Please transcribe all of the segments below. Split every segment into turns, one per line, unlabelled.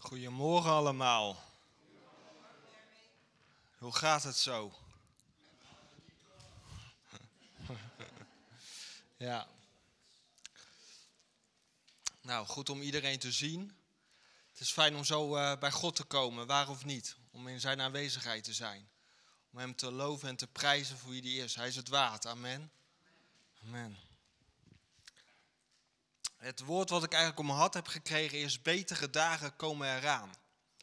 Goedemorgen allemaal. Hoe gaat het zo? Ja. Nou, goed om iedereen te zien. Het is fijn om zo bij God te komen, waar of niet. Om in zijn aanwezigheid te zijn. Om hem te loven en te prijzen voor wie hij is. Hij is het waard. Amen. Amen. Het woord wat ik eigenlijk op mijn hart heb gekregen is: betere dagen komen eraan.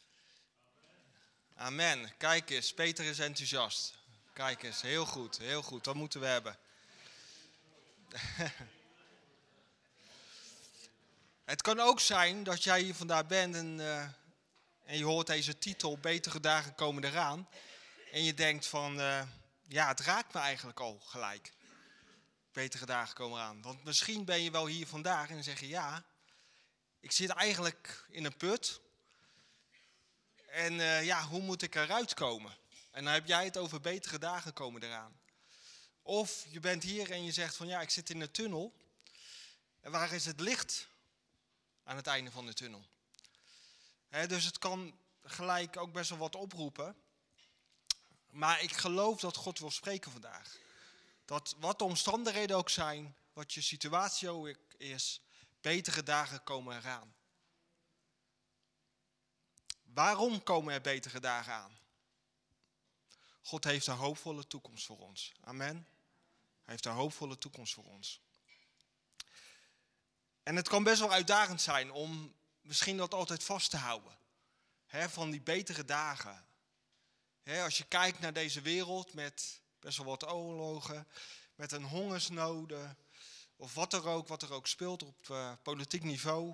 Amen. Kijk eens, Peter is enthousiast. Kijk eens, heel goed, dat moeten we hebben. Het kan ook zijn dat jij hier vandaag bent en je hoort deze titel, betere dagen komen eraan. En je denkt van, ja, het raakt me eigenlijk al gelijk. Betere dagen komen eraan. Want misschien ben je wel hier vandaag en zeg je, ja, ik zit eigenlijk in een put. En ja, hoe moet ik eruit komen? En dan heb jij het over betere dagen komen eraan. Of je bent hier en je zegt van, ja, ik zit in een tunnel. En waar is het licht aan het einde van de tunnel? Dus het kan gelijk ook best wel wat oproepen. Maar ik geloof dat God wil spreken vandaag. Dat wat de omstandigheden ook zijn, wat je situatie ook is, betere dagen komen eraan. Waarom komen er betere dagen aan? God heeft een hoopvolle toekomst voor ons. Amen. Hij heeft een hoopvolle toekomst voor ons. En het kan best wel uitdagend zijn om misschien dat altijd vast te houden. Van die betere dagen. Als je kijkt naar deze wereld met best wel wat oorlogen, met een hongersnoden, of wat er ook speelt op politiek niveau.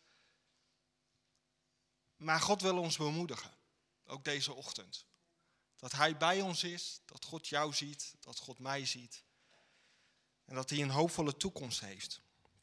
Maar God wil ons bemoedigen, ook deze ochtend. Dat hij bij ons is, dat God jou ziet, dat God mij ziet. En dat hij een hoopvolle toekomst heeft.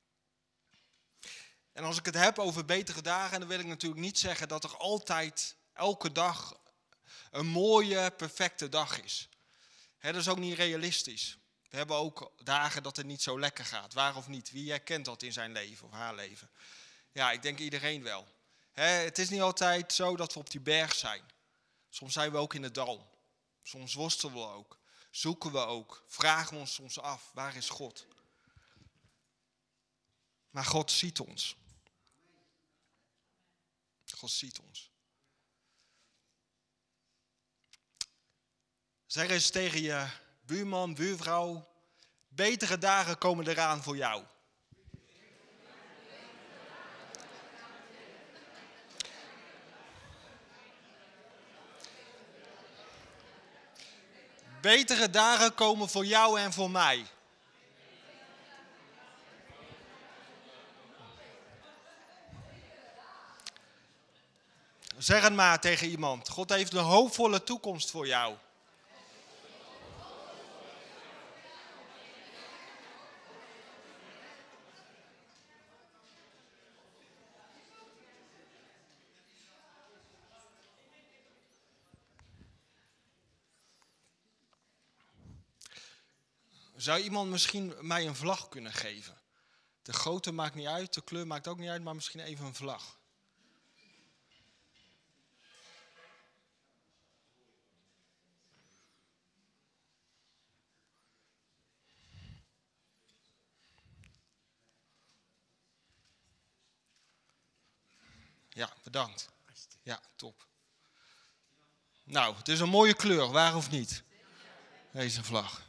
En als ik het heb over betere dagen, dan wil ik natuurlijk niet zeggen dat er altijd, elke dag, een mooie, perfecte dag is. Dat is ook niet realistisch. We hebben ook dagen dat het niet zo lekker gaat, waar of niet. Wie herkent dat in zijn leven of haar leven? Ja, ik denk iedereen wel. Het is niet altijd zo dat we op die berg zijn. Soms zijn we ook in het dal. Soms worstelen we ook. Zoeken we ook. Vragen we ons soms af, waar is God? Maar God ziet ons. God ziet ons. Zeg eens tegen je buurman, buurvrouw, betere dagen komen eraan voor jou. Betere dagen komen voor jou en voor mij. Zeg het maar tegen iemand. God heeft een hoopvolle toekomst voor jou. Zou iemand misschien mij een vlag kunnen geven? De grootte maakt niet uit, de kleur maakt ook niet uit, maar misschien even een vlag. Ja, bedankt. Ja, top. Nou, het is een mooie kleur, waar of niet? Deze vlag.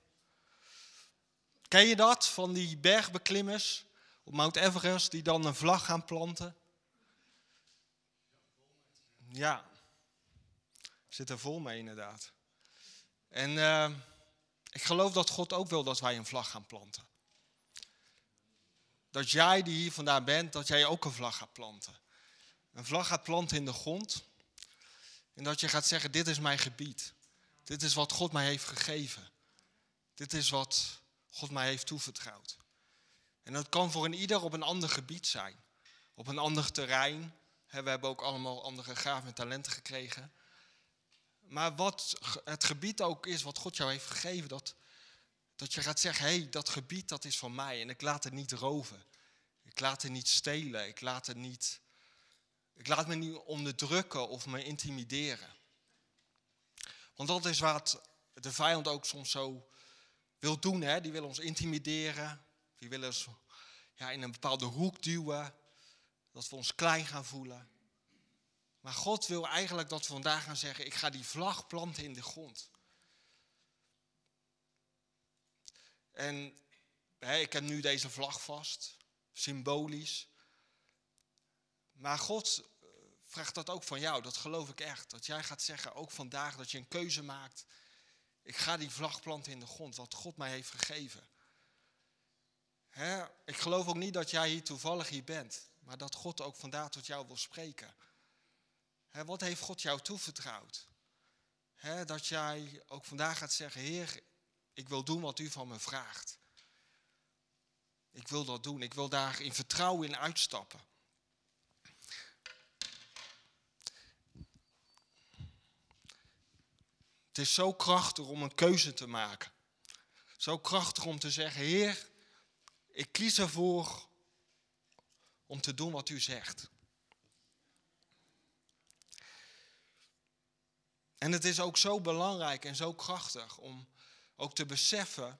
Ken je dat, van die bergbeklimmers op Mount Everest die dan een vlag gaan planten? Ja, zit er vol mee inderdaad. En ik geloof dat God ook wil dat wij een vlag gaan planten. Dat jij die hier vandaan bent, dat jij ook een vlag gaat planten. Een vlag gaat planten in de grond. En dat je gaat zeggen, dit is mijn gebied. Dit is wat God mij heeft gegeven. Dit is wat God mij heeft toevertrouwd. En dat kan voor een ieder op een ander gebied zijn. Op een ander terrein. We hebben ook allemaal andere gaven en talenten gekregen. Maar wat het gebied ook is wat God jou heeft gegeven. Dat je gaat zeggen, hé, dat gebied dat is van mij. En ik laat het niet roven. Ik laat het niet stelen. Ik laat het niet Ik laat me niet onderdrukken of me intimideren. Want dat is wat de vijand ook soms zo wil doen. Hè? Die wil ons intimideren. Die wil ons in een bepaalde hoek duwen. Dat we ons klein gaan voelen. Maar God wil eigenlijk dat we vandaag gaan zeggen, ik ga die vlag planten in de grond. En ik heb nu deze vlag vast, symbolisch. Maar God vraagt dat ook van jou, dat geloof ik echt. Dat jij gaat zeggen, ook vandaag, dat je een keuze maakt. Ik ga die vlag planten in de grond, wat God mij heeft gegeven. Ik geloof ook niet dat jij hier toevallig hier bent. Maar dat God ook vandaag tot jou wil spreken. Wat heeft God jou toevertrouwd? Dat jij ook vandaag gaat zeggen, Heer, ik wil doen wat u van me vraagt. Ik wil dat doen, ik wil daar in vertrouwen in uitstappen. Het is zo krachtig om een keuze te maken. Zo krachtig om te zeggen, Heer, ik kies ervoor om te doen wat u zegt. En het is ook zo belangrijk en zo krachtig om ook te beseffen,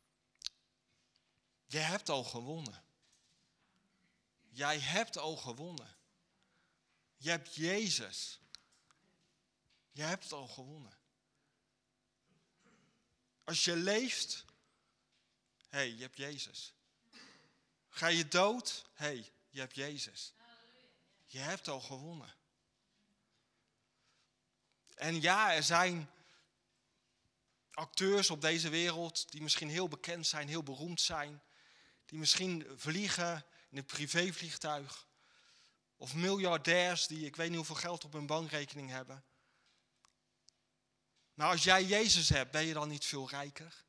je hebt al gewonnen. Jij hebt al gewonnen. Je hebt Jezus. Je hebt al gewonnen. Als je leeft, je hebt Jezus. Ga je dood, je hebt Jezus. Je hebt al gewonnen. En ja, er zijn acteurs op deze wereld die misschien heel bekend zijn, heel beroemd zijn. Die misschien vliegen in een privévliegtuig. Of miljardairs die ik weet niet hoeveel geld op hun bankrekening hebben. Maar als jij Jezus hebt, ben je dan niet veel rijker?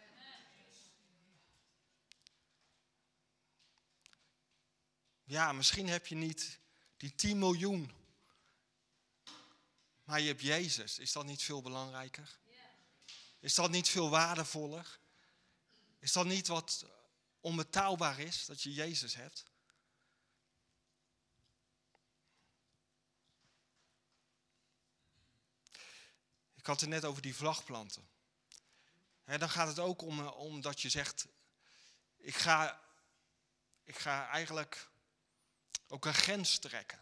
Ja, misschien heb je niet die 10 miljoen. Maar je hebt Jezus. Is dat niet veel belangrijker? Is dat niet veel waardevoller? Is dat niet wat onbetaalbaar is, dat je Jezus hebt? Ik had het net over die vlagplanten. Dan gaat het ook om dat je zegt, ik ga eigenlijk ook een grens trekken.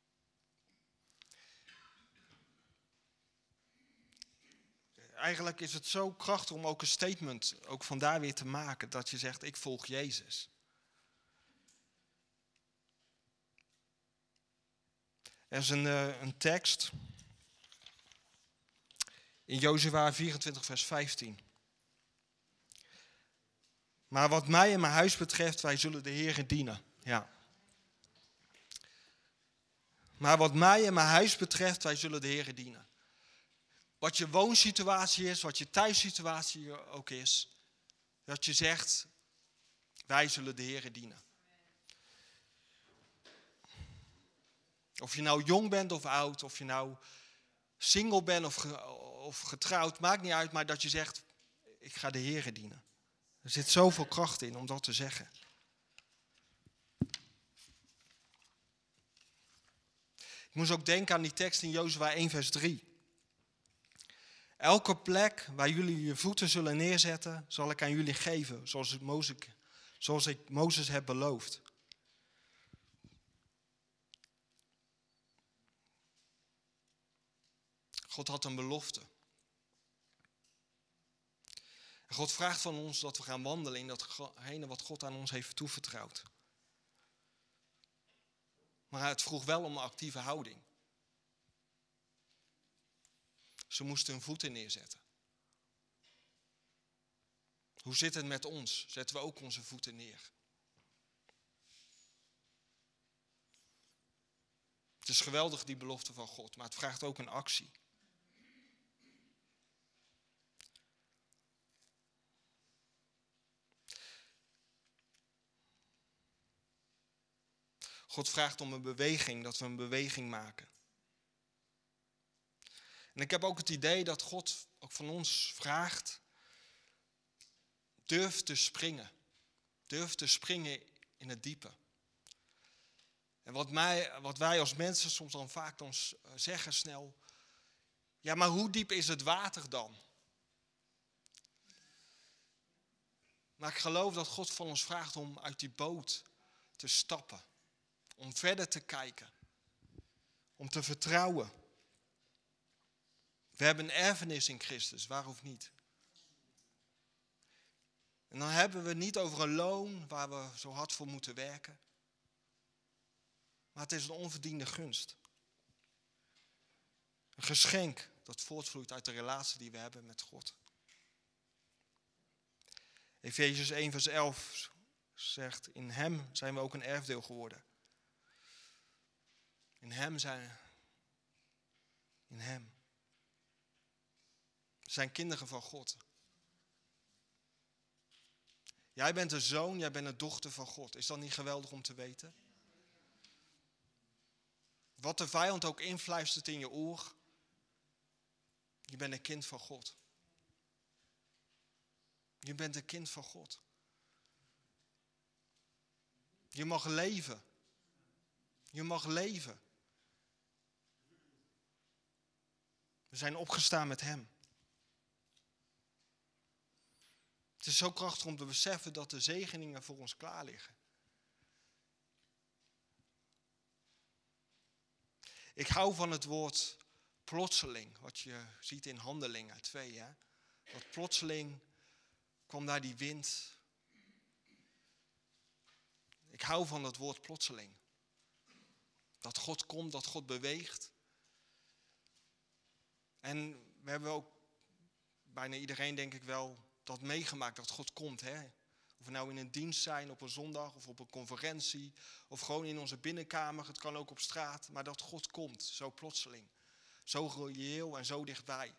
Eigenlijk is het zo krachtig om ook een statement ook vandaar weer te maken. Dat je zegt, ik volg Jezus. Er is een tekst in Jozua 24 vers 15. Maar wat mij en mijn huis betreft, wij zullen de Heere dienen. Ja. Maar wat mij en mijn huis betreft, wij zullen de Heere dienen. Wat je woonsituatie is, wat je thuissituatie ook is. Dat je zegt, wij zullen de Heere dienen. Of je nou jong bent of oud, of je nou single bent of getrouwd, maakt niet uit. Maar dat je zegt, ik ga de Heere dienen. Er zit zoveel kracht in om dat te zeggen. Ik moest ook denken aan die tekst in Jozua 1 vers 3. Elke plek waar jullie je voeten zullen neerzetten, zal ik aan jullie geven, zoals ik Mozes heb beloofd. God had een belofte. En God vraagt van ons dat we gaan wandelen in datgene wat God aan ons heeft toevertrouwd. Maar het vroeg wel om een actieve houding. Ze moesten hun voeten neerzetten. Hoe zit het met ons? Zetten we ook onze voeten neer? Het is geweldig, die belofte van God, maar het vraagt ook een actie. God vraagt om een beweging, dat we een beweging maken. En ik heb ook het idee dat God ook van ons vraagt, durf te springen. Durf te springen in het diepe. En wat wij als mensen soms dan vaak zeggen snel. Ja, maar hoe diep is het water dan? Maar ik geloof dat God van ons vraagt om uit die boot te stappen. Om verder te kijken. Om te vertrouwen. We hebben een erfenis in Christus, waar of niet? En dan hebben we het niet over een loon waar we zo hard voor moeten werken. Maar het is een onverdiende gunst. Een geschenk dat voortvloeit uit de relatie die we hebben met God. Efesiërs 1 vers 11 zegt, in hem zijn we ook een erfdeel geworden. In hem. We zijn kinderen van God. Jij bent een zoon, jij bent een dochter van God. Is dat niet geweldig om te weten? Wat de vijand ook influistert in je oor. Je bent een kind van God. Je bent een kind van God. Je mag leven. Je mag leven. We zijn opgestaan met hem. Het is zo krachtig om te beseffen dat de zegeningen voor ons klaar liggen. Ik hou van het woord plotseling, wat je ziet in Handelingen 2. Hè? Dat plotseling kwam daar die wind. Ik hou van dat woord plotseling. Dat God komt, dat God beweegt. En we hebben ook, bijna iedereen denk ik wel, dat meegemaakt dat God komt. Hè? Of we nou in een dienst zijn op een zondag of op een conferentie. Of gewoon in onze binnenkamer, het kan ook op straat. Maar dat God komt, zo plotseling. Zo reëel en zo dichtbij.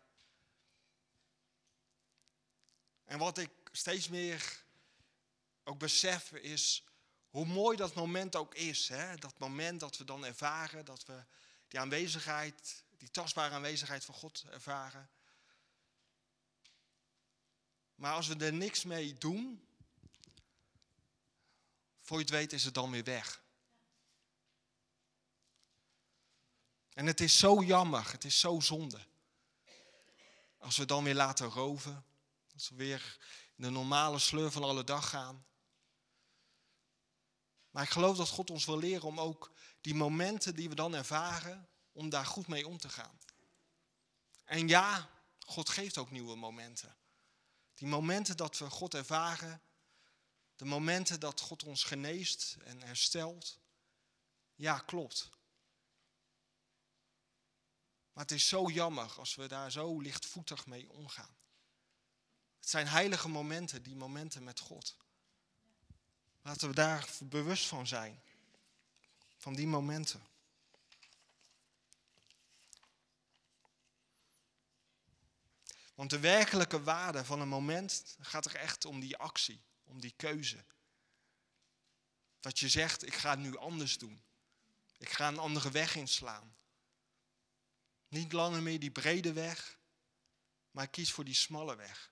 En wat ik steeds meer ook besef is hoe mooi dat moment ook is. Hè? Dat moment dat we dan ervaren, dat we die aanwezigheid, die tastbare aanwezigheid van God ervaren. Maar als we er niks mee doen, voor je het weet is het dan weer weg. En het is zo jammer, het is zo zonde. Als we dan weer laten roven, als we weer in de normale sleur van alle dag gaan. Maar ik geloof dat God ons wil leren om ook die momenten die we dan ervaren, om daar goed mee om te gaan. En ja, God geeft ook nieuwe momenten. Die momenten dat we God ervaren, de momenten dat God ons geneest en herstelt. Ja, klopt. Maar het is zo jammer als we daar zo lichtvoetig mee omgaan. Het zijn heilige momenten, die momenten met God. Laten we daar bewust van zijn. Van die momenten. Want de werkelijke waarde van een moment gaat er echt om die actie, om die keuze. Dat je zegt, ik ga het nu anders doen. Ik ga een andere weg inslaan. Niet langer meer die brede weg, maar ik kies voor die smalle weg.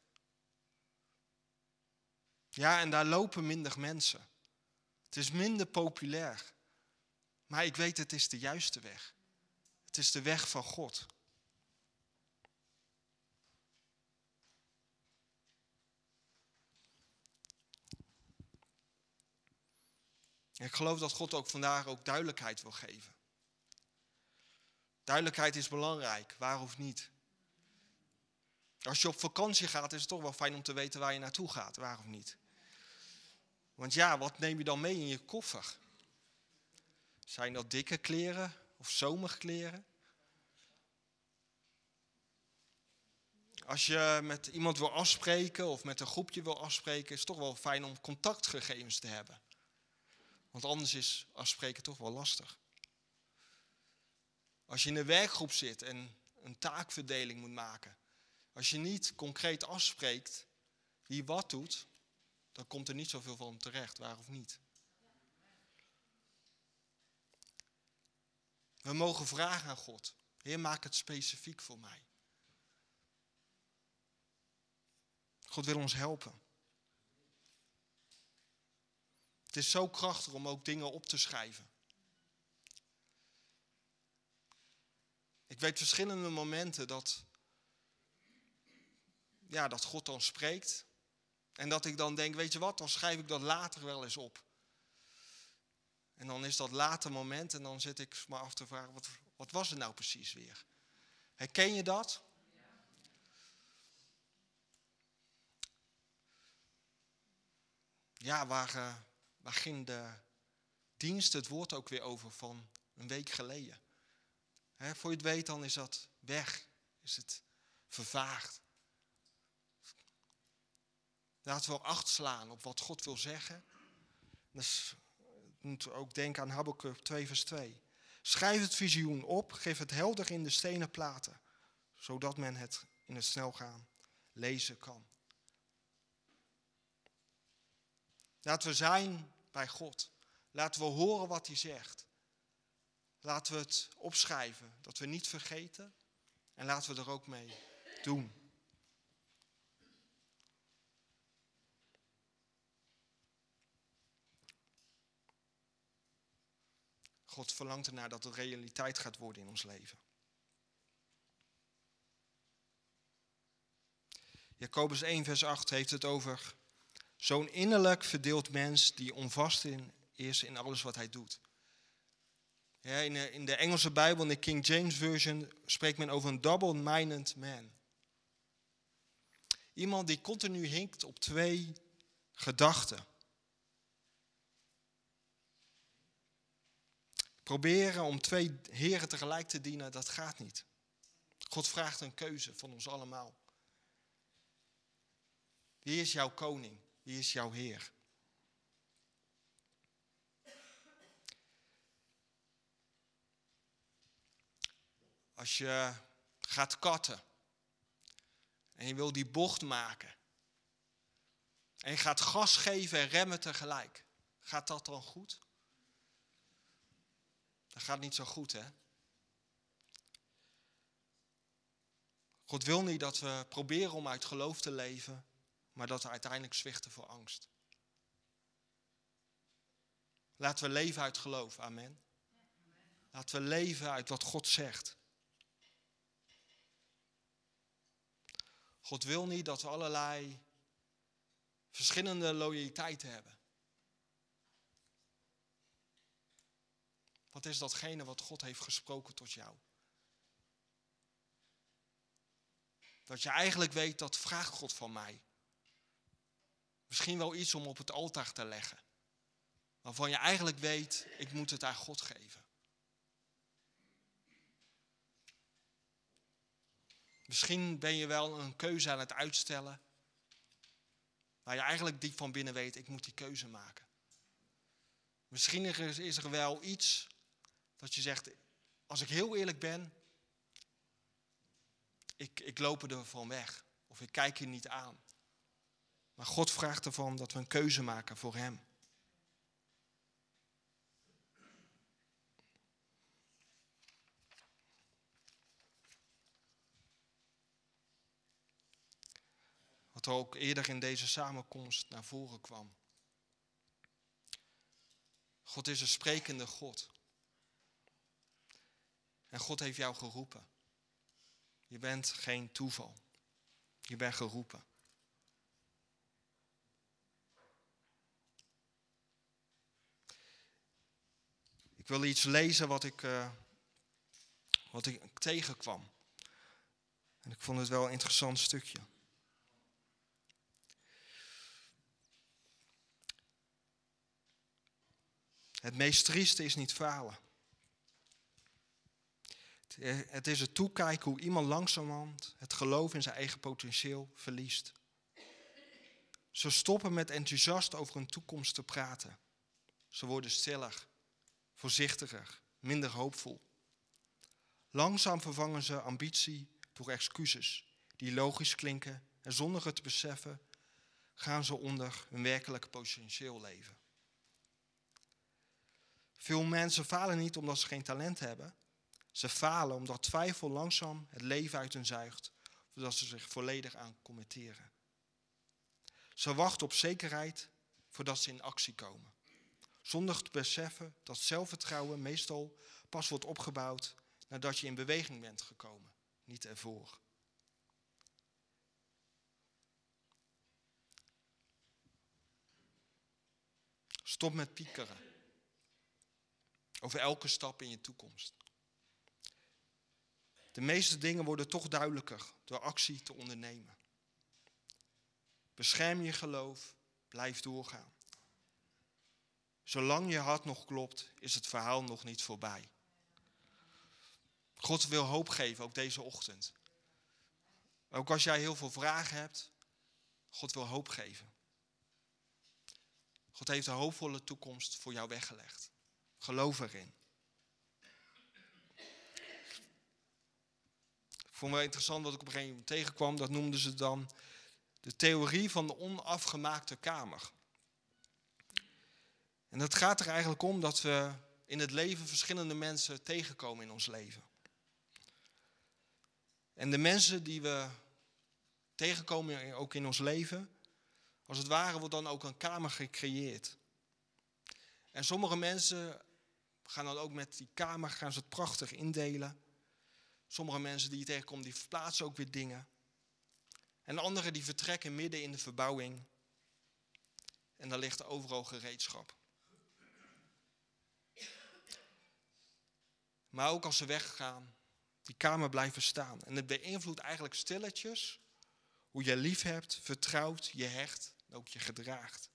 Ja, en daar lopen minder mensen. Het is minder populair. Maar ik weet, het is de juiste weg. Het is de weg van God. En ik geloof dat God ook vandaag ook duidelijkheid wil geven. Duidelijkheid is belangrijk, waar of niet. Als je op vakantie gaat, is het toch wel fijn om te weten waar je naartoe gaat, waar of niet. Want ja, wat neem je dan mee in je koffer? Zijn dat dikke kleren of zomerkleren? Als je met iemand wil afspreken of met een groepje wil afspreken, is het toch wel fijn om contactgegevens te hebben. Want anders is afspreken toch wel lastig. Als je in een werkgroep zit en een taakverdeling moet maken. Als je niet concreet afspreekt wie wat doet, dan komt er niet zoveel van terecht, waar of niet. We mogen vragen aan God. Heer, maak het specifiek voor mij. God wil ons helpen. Het is zo krachtig om ook dingen op te schrijven. Ik weet verschillende momenten dat God dan spreekt. En dat ik dan denk, weet je wat, dan schrijf ik dat later wel eens op. En dan is dat later moment en dan zit ik me af te vragen, wat was het nou precies weer? Herken je dat? Ja, waar ging de dienst het woord ook weer over van een week geleden? Voor je het weet, dan is dat weg. Is het vervaagd. Laten we acht slaan op wat God wil zeggen. Dus we moeten ook denken aan Habakuk 2 vers 2. Schrijf het visioen op, geef het helder in de stenen platen, zodat men het in het snelgaan lezen kan. Laten we zijn bij God. Laten we horen wat hij zegt. Laten we het opschrijven, dat we niet vergeten. En laten we er ook mee doen. God verlangt ernaar dat het realiteit gaat worden in ons leven. Jacobus 1 vers 8 heeft het over zo'n innerlijk verdeeld mens die onvast is in alles wat hij doet. Ja, in de Engelse Bijbel, in de King James Version, spreekt men over een double-minded man. Iemand die continu hinkt op twee gedachten. Proberen om twee heren tegelijk te dienen, dat gaat niet. God vraagt een keuze van ons allemaal. Wie is jouw koning? Wie is jouw heer? Als je gaat katten en je wil die bocht maken en je gaat gas geven en remmen tegelijk, gaat dat dan goed? Dat gaat niet zo goed, hè? God wil niet dat we proberen om uit geloof te leven, maar dat we uiteindelijk zwichten voor angst. Laten we leven uit geloof, amen. Laten we leven uit wat God zegt. God wil niet dat we allerlei verschillende loyaliteiten hebben. Wat is datgene wat God heeft gesproken tot jou? Dat je eigenlijk weet, dat vraagt God van mij. Misschien wel iets om op het altaar te leggen. Waarvan je eigenlijk weet, ik moet het aan God geven. Misschien ben je wel een keuze aan het uitstellen. Waar je eigenlijk diep van binnen weet, ik moet die keuze maken. Misschien is er wel iets dat je zegt, als ik heel eerlijk ben, ik loop er van weg. Of ik kijk je niet aan. Maar God vraagt ervan dat we een keuze maken voor hem. Wat er ook eerder in deze samenkomst naar voren kwam. God is een sprekende God. En God heeft jou geroepen. Je bent geen toeval. Je bent geroepen. Ik wil iets lezen wat ik tegenkwam. En ik vond het wel een interessant stukje. Het meest trieste is niet falen. Het is het toekijken hoe iemand langzamerhand het geloof in zijn eigen potentieel verliest. Ze stoppen met enthousiast over hun toekomst te praten. Ze worden stiller, voorzichtiger, minder hoopvol. Langzaam vervangen ze ambitie door excuses die logisch klinken en zonder het te beseffen gaan ze onder hun werkelijke potentieel leven. Veel mensen falen niet omdat ze geen talent hebben. Ze falen omdat twijfel langzaam het leven uit hen zuigt, zodat ze zich volledig aan committeren. Ze wachten op zekerheid voordat ze in actie komen. Zonder te beseffen dat zelfvertrouwen meestal pas wordt opgebouwd nadat je in beweging bent gekomen, niet ervoor. Stop met piekeren over elke stap in je toekomst. De meeste dingen worden toch duidelijker door actie te ondernemen. Bescherm je geloof, blijf doorgaan. Zolang je hart nog klopt, is het verhaal nog niet voorbij. God wil hoop geven, ook deze ochtend. Ook als jij heel veel vragen hebt, God wil hoop geven. God heeft een hoopvolle toekomst voor jou weggelegd. Geloof erin. Ik vond het wel interessant wat ik op een gegeven moment tegenkwam. Dat noemden ze dan de theorie van de onafgemaakte kamer. En dat gaat er eigenlijk om dat we in het leven verschillende mensen tegenkomen in ons leven. En de mensen die we tegenkomen ook in ons leven, als het ware wordt dan ook een kamer gecreëerd. En sommige mensen gaan dan ook met die kamer, gaan ze het prachtig indelen. Sommige mensen die je tegenkomt, die verplaatsen ook weer dingen. En anderen die vertrekken midden in de verbouwing. En daar ligt overal gereedschap. Maar ook als ze weggaan, die kamer blijven staan. En het beïnvloedt eigenlijk stilletjes hoe je lief hebt, vertrouwt, je hecht en ook je gedraagt.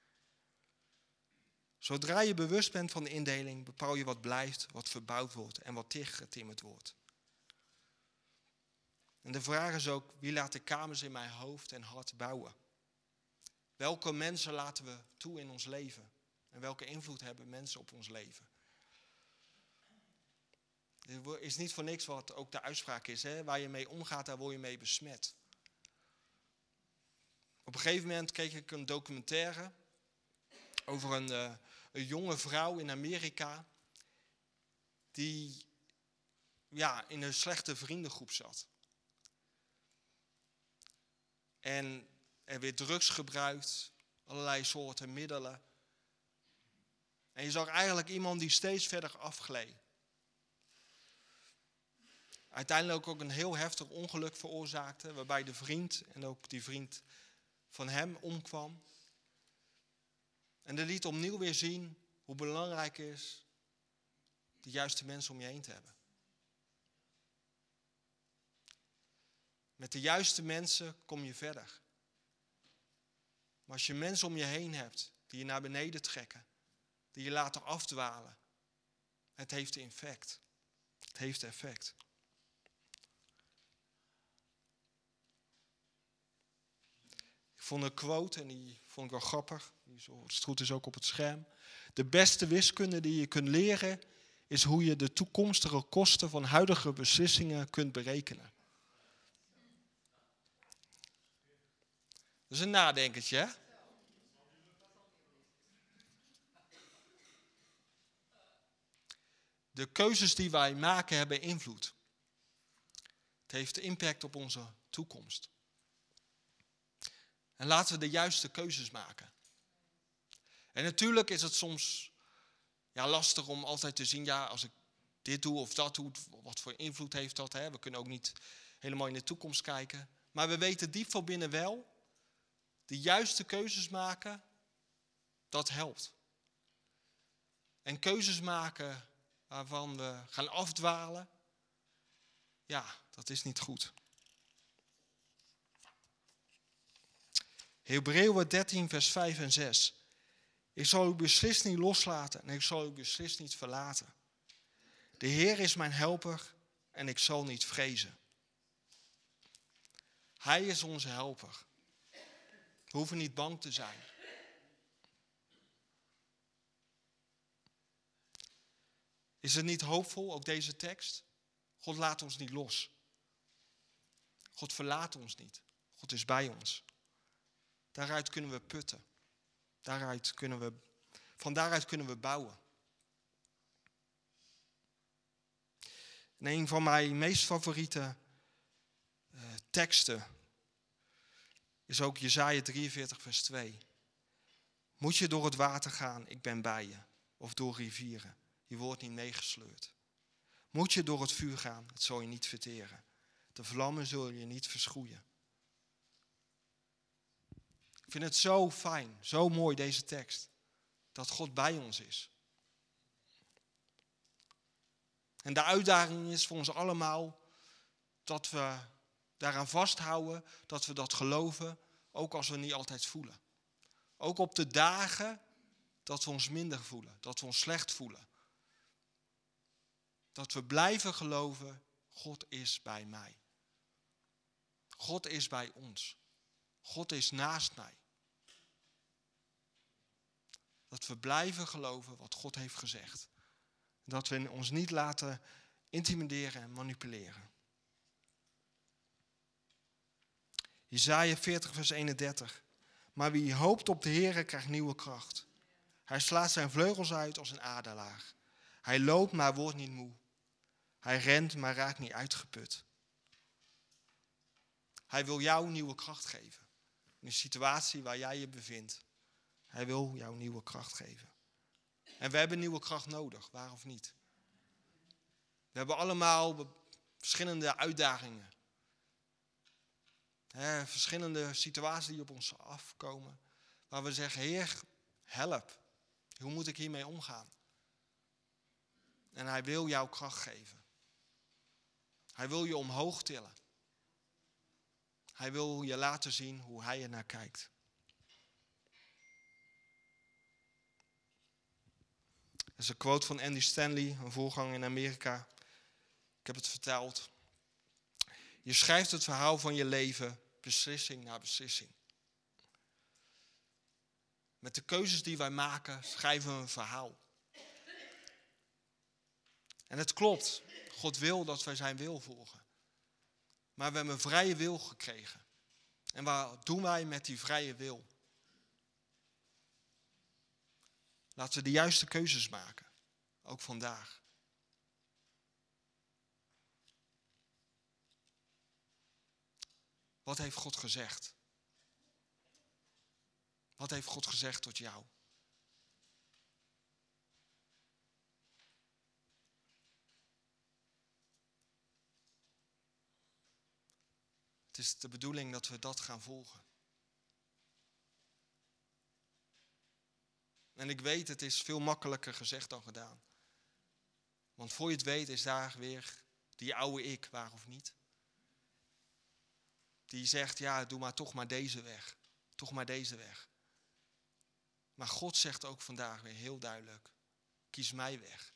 Zodra je bewust bent van de indeling, bepaal je wat blijft, wat verbouwd wordt en wat dichtgetimmerd wordt. En de vraag is ook, wie laat de kamers in mijn hoofd en hart bouwen? Welke mensen laten we toe in ons leven? En welke invloed hebben mensen op ons leven? Het is niet voor niks wat ook de uitspraak is. Hè? Waar je mee omgaat, daar word je mee besmet. Op een gegeven moment keek ik een documentaire over een jonge vrouw in Amerika die in een slechte vriendengroep zat. En er werd drugs gebruikt, allerlei soorten middelen. En je zag eigenlijk iemand die steeds verder afgleed. Uiteindelijk ook een heel heftig ongeluk veroorzaakte, waarbij de vriend en ook die vriend van hem omkwam. En dat liet opnieuw weer zien hoe belangrijk het is de juiste mensen om je heen te hebben. Met de juiste mensen kom je verder. Maar als je mensen om je heen hebt die je naar beneden trekken, die je laten afdwalen, het heeft effect. Het heeft effect. Ik vond een quote en die vond ik wel grappig. Die stond dus ook op het scherm. De beste wiskunde die je kunt leren is hoe je de toekomstige kosten van huidige beslissingen kunt berekenen. Dat is een nadenkertje, hè? De keuzes die wij maken hebben invloed. Het heeft impact op onze toekomst. En laten we de juiste keuzes maken. En natuurlijk is het soms lastig om altijd te zien, als ik dit doe of dat doe, wat voor invloed heeft dat? Hè? We kunnen ook niet helemaal in de toekomst kijken. Maar we weten diep van binnen wel, de juiste keuzes maken, dat helpt. En keuzes maken waarvan we gaan afdwalen, dat is niet goed. Hebreeën 13 vers 5 en 6. Ik zal u beslist niet loslaten en ik zal u beslist niet verlaten. De Heer is mijn helper en ik zal niet vrezen. Hij is onze helper. We hoeven niet bang te zijn. Is het niet hoopvol, ook deze tekst? God laat ons niet los. God verlaat ons niet. God is bij ons. Daaruit kunnen we putten. Van daaruit kunnen we bouwen. En een van mijn meest favoriete teksten is ook Jesaja 43 vers 2. Moet je door het water gaan, ik ben bij je. Of door rivieren, je wordt niet meegesleurd. Moet je door het vuur gaan, het zal je niet verteren. De vlammen zullen je niet verschroeien. Ik vind het zo fijn, zo mooi deze tekst. Dat God bij ons is. En de uitdaging is voor ons allemaal dat we daaraan vasthouden, dat we dat geloven, ook als we niet altijd voelen. Ook op de dagen dat we ons minder voelen, dat we ons slecht voelen. Dat we blijven geloven, God is bij mij. God is bij ons. God is naast mij. Dat we blijven geloven wat God heeft gezegd. Dat we ons niet laten intimideren en manipuleren. Jesaja 40 vers 31. Maar wie hoopt op de Heere krijgt nieuwe kracht. Hij slaat zijn vleugels uit als een adelaar. Hij loopt maar wordt niet moe. Hij rent maar raakt niet uitgeput. Hij wil jou nieuwe kracht geven. In de situatie waar jij je bevindt. Hij wil jou nieuwe kracht geven. En we hebben nieuwe kracht nodig, waar of niet. We hebben allemaal verschillende uitdagingen. Verschillende situaties die op ons afkomen. Waar we zeggen, Heer, help. Hoe moet ik hiermee omgaan? En hij wil jou kracht geven. Hij wil je omhoog tillen. Hij wil je laten zien hoe hij er naar kijkt. Dat is een quote van Andy Stanley, een voorganger in Amerika. Ik heb het verteld. Je schrijft het verhaal van je leven, beslissing na beslissing. Met de keuzes die wij maken, schrijven we een verhaal. En het klopt, God wil dat wij zijn wil volgen. Maar we hebben een vrije wil gekregen. En wat doen wij met die vrije wil? Laten we de juiste keuzes maken, ook vandaag. Wat heeft God gezegd? Wat heeft God gezegd tot jou? Het is de bedoeling dat we dat gaan volgen. En ik weet, het is veel makkelijker gezegd dan gedaan. Want voor je het weet is daar weer die oude ik, waar of niet. Die zegt, ja, doe maar toch maar deze weg. Toch maar deze weg. Maar God zegt ook vandaag weer heel duidelijk, kies mij weg.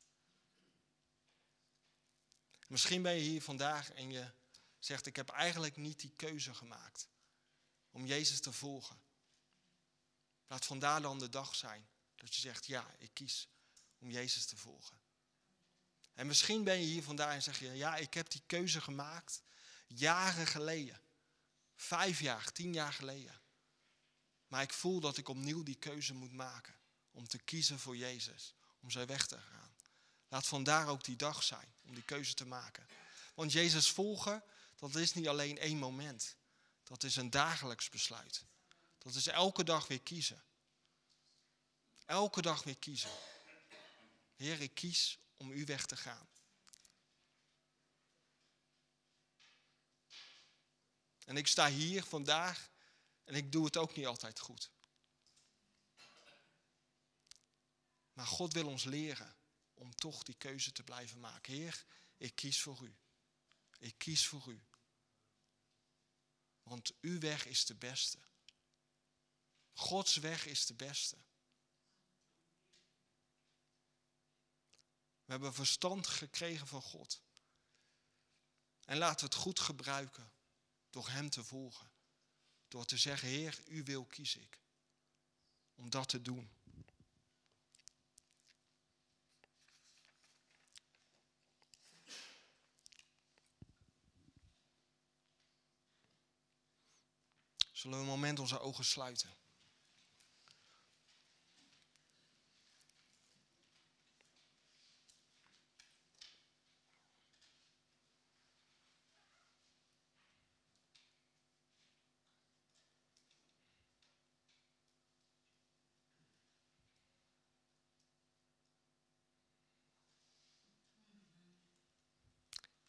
Misschien ben je hier vandaag en je zegt, ik heb eigenlijk niet die keuze gemaakt om Jezus te volgen. Laat vandaar dan de dag zijn dat je zegt, ja, ik kies om Jezus te volgen. En misschien ben je hier vandaag en zeg je, ja, ik heb die keuze gemaakt jaren geleden. 5 jaar, 10 jaar geleden. Maar ik voel dat ik opnieuw die keuze moet maken. Om te kiezen voor Jezus. Om zijn weg te gaan. Laat vandaar ook die dag zijn om die keuze te maken. Want Jezus volgen, dat is niet alleen 1 moment. Dat is een dagelijks besluit. Dat is elke dag weer kiezen. Elke dag weer kiezen. Heer, ik kies om uw weg te gaan. En ik sta hier vandaag en ik doe het ook niet altijd goed. Maar God wil ons leren om toch die keuze te blijven maken. Heer, ik kies voor u. Ik kies voor u. Want uw weg is de beste. Gods weg is de beste. We hebben verstand gekregen van God. En laten we het goed gebruiken door hem te volgen. Door te zeggen, Heer, uw wil kies ik. Om dat te doen. Zullen we een moment onze ogen sluiten?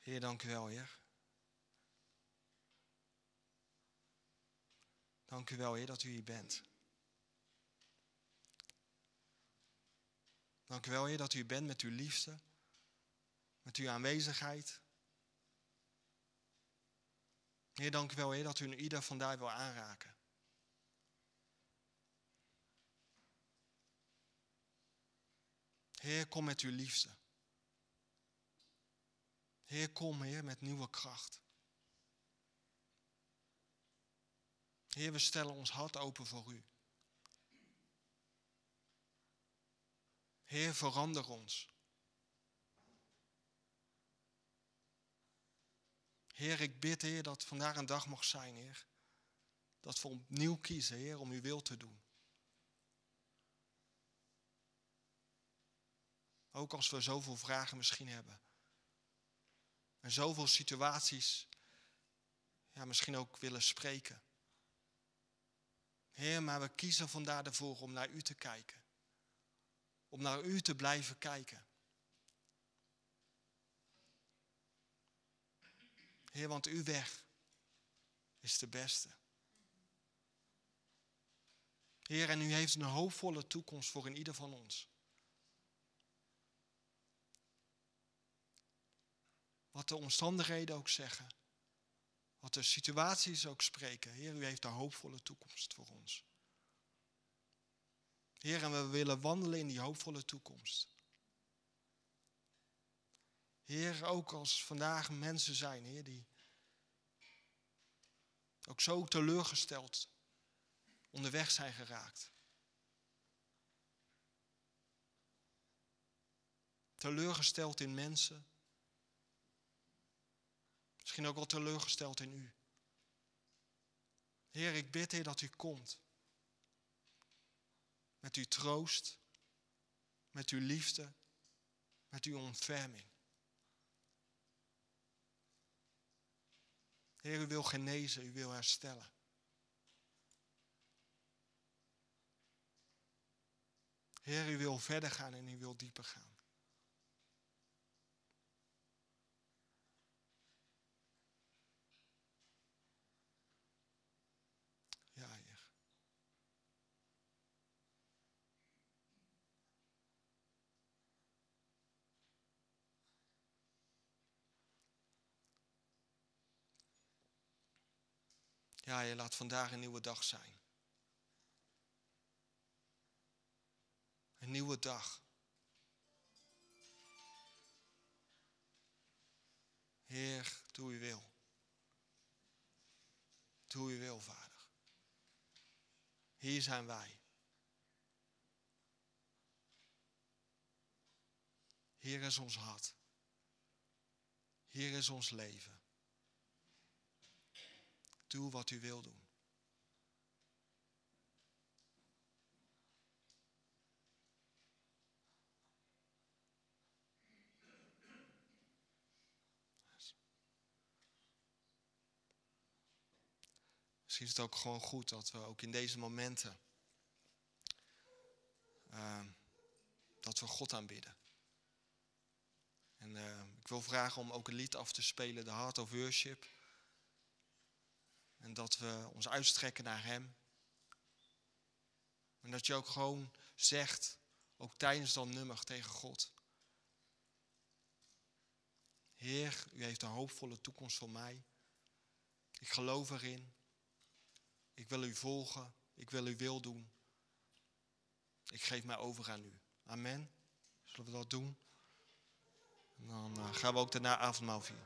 Heer, dank u wel, Heer. Dank u wel, Heer, dat u hier bent. Dank u wel, Heer, dat u hier bent met uw liefde, met uw aanwezigheid. Heer, dank u wel, Heer, dat u een ieder vandaar wil aanraken. Heer, kom met uw liefde. Heer, kom, Heer, met nieuwe kracht. Heer, we stellen ons hart open voor u. Heer, verander ons. Heer, ik bid, Heer, dat vandaag een dag mag zijn, Heer. Dat we opnieuw kiezen, Heer, om uw wil te doen. Ook als we zoveel vragen misschien hebben. En zoveel situaties, ja, misschien ook willen spreken. Heer, maar we kiezen vandaar ervoor om naar u te kijken. Om naar u te blijven kijken. Heer, want uw weg is de beste. Heer, en u heeft een hoopvolle toekomst voor in ieder van ons. Wat de omstandigheden ook zeggen. Wat de situaties ook spreken. Heer, u heeft een hoopvolle toekomst voor ons. Heer, en we willen wandelen in die hoopvolle toekomst. Heer, ook als vandaag mensen zijn, Heer, die ook zo teleurgesteld onderweg zijn geraakt. Teleurgesteld in mensen. Misschien ook wel teleurgesteld in u. Heer, ik bid, Heer, dat u komt. Met uw troost, met uw liefde, met uw ontferming. Heer, u wil genezen, u wil herstellen. Heer, u wil verder gaan en u wil dieper gaan. Ja, Heer. Ja, Heer, laat vandaag een nieuwe dag zijn. Een nieuwe dag. Heer, doe uw wil. Doe uw wil, Vader. Hier zijn wij. Hier is ons hart. Hier is ons leven. Doe wat u wil doen. Misschien is het ook gewoon goed dat we ook in deze momenten dat we God aanbidden. En ik wil vragen om ook een lied af te spelen, The Heart of Worship. En dat we ons uitstrekken naar hem. En dat je ook gewoon zegt, ook tijdens dat nummer tegen God. Heer, u heeft een hoopvolle toekomst voor mij. Ik geloof erin. Ik wil u volgen. Ik wil uw wil doen. Ik geef mij over aan u. Amen. Zullen we dat doen? En dan gaan we ook daarna avondmaal vieren.